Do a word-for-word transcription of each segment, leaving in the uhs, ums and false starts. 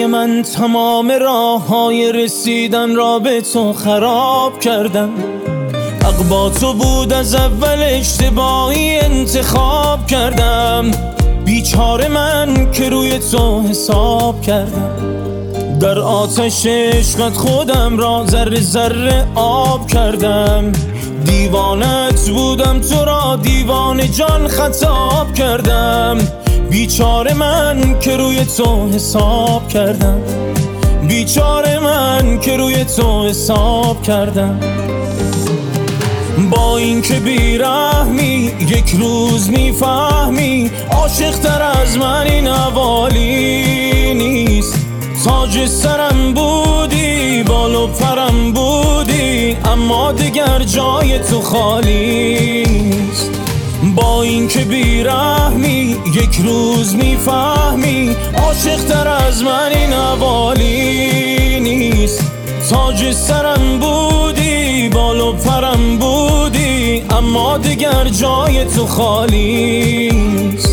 من تمام راه های رسیدن را به تو خراب کردم. حق با تو بود از اول، اشتباهی انتخاب کردم. بیچاره من که روی تو حساب کردم. در آتش عشقت خودم را ذره ذره آب کردم. دیوانت بودم، تو را دیوانه جان خطاب کردم. بیچاره من که روی تو حساب کردم. بیچاره من که روی تو حساب کردم. با این که بیرحمی یک روز میفهمی، عاشق تر از من این حوالی نیست. تاج سرم بودی، بال و پرم بودی، اما دیگر جای تو خالی نیست. با این که بیرحمی یک روز میفهمی، عاشق تر از من این حوالی نیست. تاج سرم بودی، بال و پرم بودی، اما دیگر جای تو خالی نیست.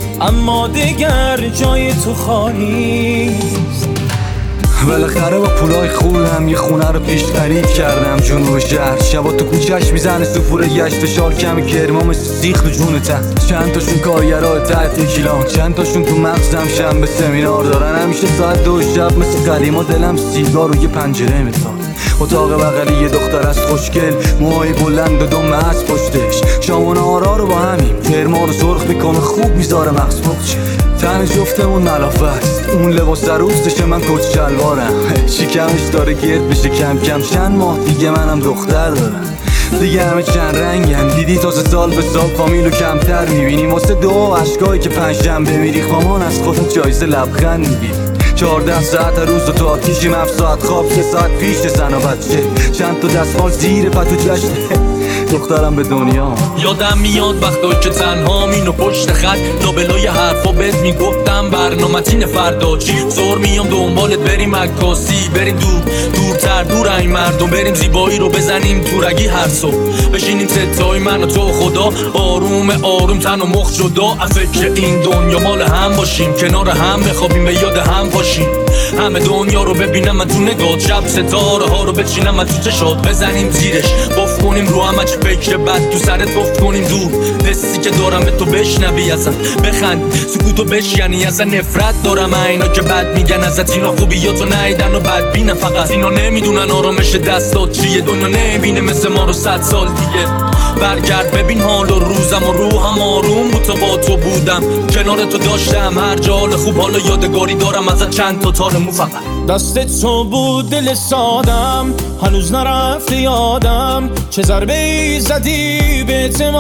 اما دیگر جای تو خالی نیست. بالاخره با پولای خوبم یه خونه رو پیش خرید کردم جنوب شهر. شبا تو کوچه‌اش میزنه سفره گشت و شال کمی کرما مثل سیخ تو جون ته. چند تاشون کارگرای تحت کیلان، چند تاشون تو مغزم شنبه سمینار دارن. همیشه ساعت دو شب مثل قدیما دلم سیگار رو یه پنجره میتاد. اتاق بغلی یه دختر از خوشگل، موهای بلند و دم از پشتش. شام و نهارا رو با همین کرما رو سرخ میکنه، خوب میذاره مغز پخچه. تن جفتمون ملافه است، اون لباس روستشه، من کت شلوارم. شکمش داره گرد بشه کم کم، چند ماه دیگه منم دختر دارم. دیگه همه چند رنگن، دیدی تا سه سال به سال فامیلو کمتر میبینی. واسه دو عشقایی که پنج شنبه میریخ مامان از خودت جایزه لبخند میگیری. چهارده ساعت روز و تو آتیشیم، هفت ساعت خواب، سه ساعت پیش زن و بچه. چند تا دستمال زیر پتو جشنه دخترم به دنیا. یادم میاد وقتایی که تنها مینو پشت خط لابلای حرفا بهت میگفتم برنامه‌تین فردا چی. زور میام دنبالت بریم عکاسی، بریم دور دورتر دور این مردم، بریم زیبایی رو بزنیم تو رگی هر صبح. بشینیم ستای من و تو خدا، آروم آروم تن و مخ جدا. از فکر این دنیا مال هم باشیم، کنار هم بخوابیم، به یاد هم باشیم. همه دنیا رو ببینم من تو نگات، شب ستاره ها رو بچینم من تو چشات. بزنیم زیرش بف کنیم رو همه چه فکر بد تو سرت بفت کنیم دور. دستی که دارم به تو بشنوی ازم، بخند سکوتو بشکنی ازم. نفرت دارم اینا که بد میگن ازت، اینا خوبیاتو نیدن و بد بینن. فقط اینا نمیدونن آرامش دستات چیه، دنیا نمیبینه مثل ما رو صد سال دیگه. برگرد ببین حال و روزم و روحم آروم بود تا با تو بودم، کنار تو داشتم هر جا حال خوب. حالا یادگاری دارم ازت چند تا تار مو فقط. دست تو بود دل سادم، هنوز نرفته یادم. چه ضربه ای زدی به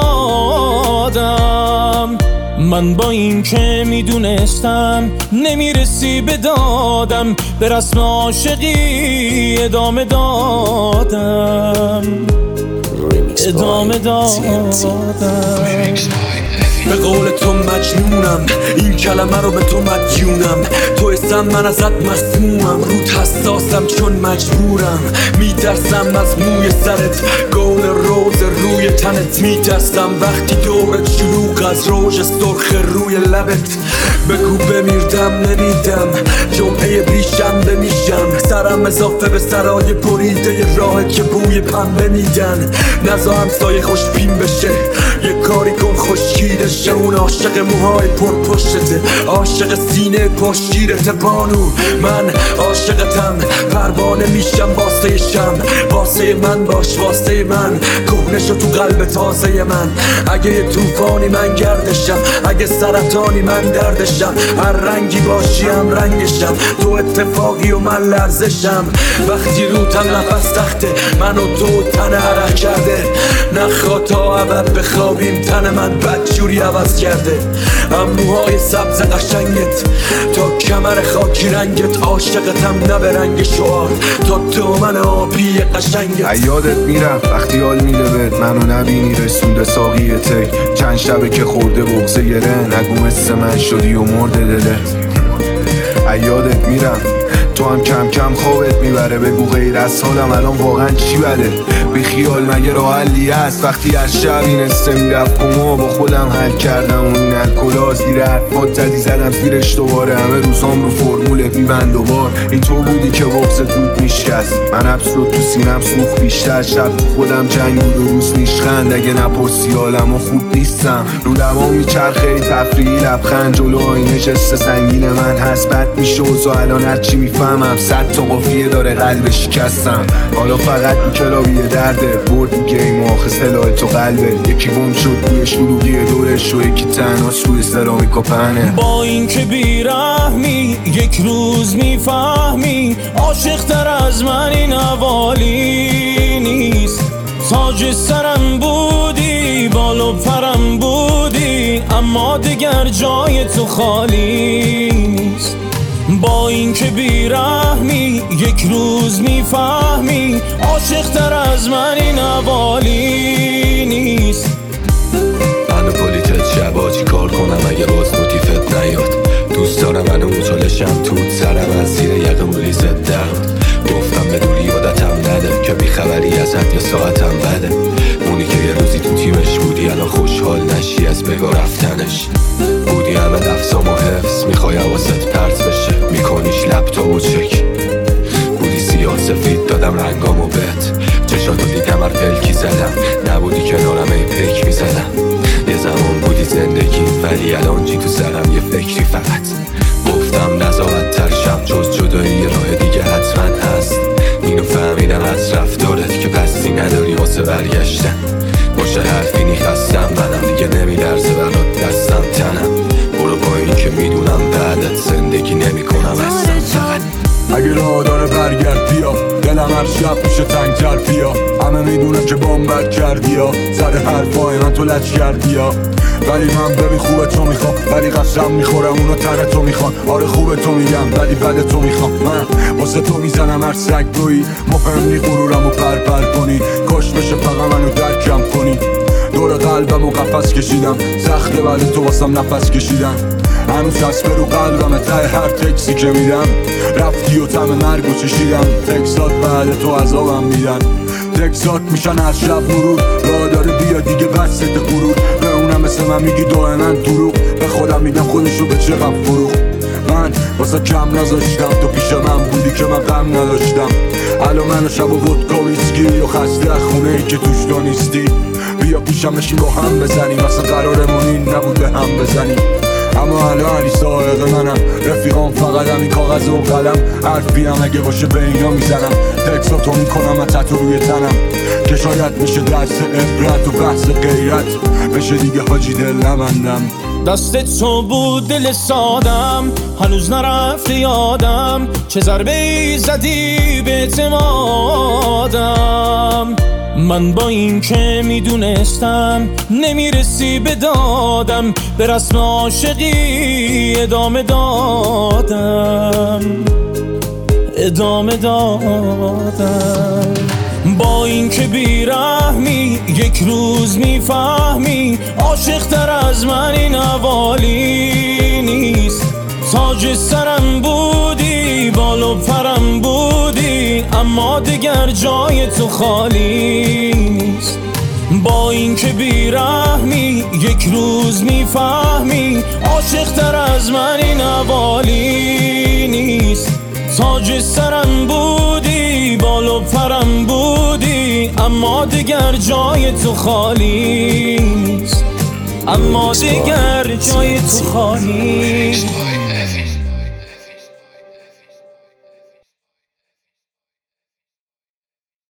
اعتمادم. من با این که میدونستم نمیرسی به دادم، به رسم عاشقی ادامه دادم. ادامه دادم. به قول تو مجنونم، این کلمه رو به تو مدیونم. تو اسم من ازت مسمومم، روت حساسم چون مجبورم. میترسم از موی سرت، گل روز روی تنت. میترسم وقتی دورت شلوغ از روژ سرخ روی لبت. بگو بمیردم نمیدم، جمعه بیشنبه میشم. سرم اضافه به سرای بریده راه که بوی پنبه میدن. نزا همسایه خوش پین بشه، یه کاری کن خوشگیرشه. اون عاشق موهای پرپشته، عاشق سینه پشگیرت بانو. من عاشقتم، پروانه میشم واسه شم. واسه من باش واسه من، کهنه شو تو قلب تازه من. اگه یه طوفانی من گردشم، اگه سرطانی من دردشم. هر رنگی باشی هم رنگشم، تو اتفاقی و من لرزشم. وقتی روتم نفس سخته، من و تو تن عرق کرده. نخوا تا ابد بخوابیم، تن من بدجوری عوض کرده. اموهای سبز قشنگت تا کمر خاکی رنگت. عاشقتم نه به رنگ شعار، تا تو من آبی قشنگت. یادت میرم وقتی حال میده بهت، منو نبینی رسونده ساقی تی. چند شبه که خورده بغضه گره، نگو مثل من شدی و مرده دلت. یادت میرم تو هم کم کم خوابت میبره. بگو غیر از حالم الان واقعا چی بده؟ بی خیال مگه راه حلی هست؟ وقتی از شب این استه میرفت کما با خودم حل کردم و این الکلا زیر حرفات زدی زدم زیرش دوباره. همه روزام رو فرمول بیبند و بار. این تو بودی که بغض دود میشکست. من ابسود تو سینم سوخت بیشتر. شب تو خودم جنگ بود و روز نیشخند. اگه نپرسی حالم و خوب نیستم. رو لبام میچرخه تفریحی لبخند. جلو آینه جست سنگین من هست. بد میشه و الان هرچی میفهمم صد تا قافیه داره قلب شکستم. حالا فقط این کلابیه درده. برد این گیم و آخه سلاح تو قلبه. یکی گم شد توی شلوغی دورش و یکی تنهاست روی سرامیک و پهنه. با این که بیرحمی یک روز میفهمی عاشق تر از من این حوالی نیست. تاج سرم بودی بالا پرم بودی اما دیگر جای تو خالی نیست. با این که بیرحمی یک روز میفهمی عاشق تر از من این حوالی نیست. منو پلیتت شبا چی کار کنم اگه باز موتیفت نیاد؟ دوست دارم منو مطالشم توت سرم از زیر یقه مولیزت درد. گفتم به دوری عادتم نده که بیخبری ازت یا ساعتم بده. اونی که یه روزی تو تیمش بودی الان خوشحال نشی از بگاه رفتنش. بودی همه لفظام و حفظ میخوای حواست پرت بشه میکنیش لپتاپ و چک. بودی سیاه سفید دادم رنگامو بهت. چشاتو دیدم هر پلکی زدم. نبودی کنارم ای پیک میزدم. یه زمان بودی زندگی ولی الان چی تو سرم یه فکری فقط. گفتم نزاعت تر شم جز جدایی یه راه دیگه حتما هست. اینو فهمیدم از رفتارت که قصدی نداری واسه برگشتن. باشه حرفی نیخستم منم دیگه نمیلرزه برات دستم تنم. برو با این که میدونم بعدت زندگی نمی کنم اصلا فقط. اگه راه داره برگرد بیا. دلم هر شب میشه تنگتر بیا. همه میدونه که بامبر کردی یا سر حرفای من تو لچ کردی یا. ولی من ببین خوبه تو میخوام ولی قسم میخورم اونو تره تو میخوان. آره خوبه تو میگم ولی بده تو میخوام. من واسه تو میزنم هر سگ دوی. مفهمنی غرورم و پر پر کنی. کاش بشه فقط منو درکم کنی. دور قلبم و قفس کشیدم. سخته بعد تو واسم نفس کشیدم. هنوز دست برو قلبم ته هر تکسی که میدم. رفتی و تم مرگو چشیدم. تکسات بعد تو عذابم میدن. تکسات میشن از شب مرور. راه داره بیا دیگه بس ست غرور. به اونم مثل من میگی دائما دروغ. به خودم میگم خودشو به چقدر فروغ. من واسه کم نذاشتم تو پیش من بودی که من غم نداشتم. الان منو شب و ودکا ویسکی و خسته خونه ای که توش تو نیستی. بیا پیشم بشین با هم بزنیم. اصلا قرارمون این نبود به هم بزنیم. اما الان علی سائق منم. رفیقام فقط همین کاغذ و قلم. حرفی هم اگه باشه به اینا میزنم. تکساتو میکنم تتو روی تنم. که شاید میشه درس عبرت و بحث غیرت بشه دیگه حاجی دل نبندم. دست تو بود دل سادم هنوز نرفت یادم. چه ضربه ای زدی به اعتمادم. من با این که میدونستم نمیرسی به دادم. به رسم عاشقی ادامه دادم ادامه دادم. با این که بیرحمی یک روز میفهمی عاشق تر از من این حوالی نیست. تاج سرم بودی بالا پرم بودی اما دیگر جای تو خالی نیست. با این که بیرحمی یک روز میفهمی عاشق تر از من این حوالی نیست. تاج سرم بودی بالا پرم بودی اما دیگر جای تو خالی نیست. اما دیگر جای تو خالی نیست.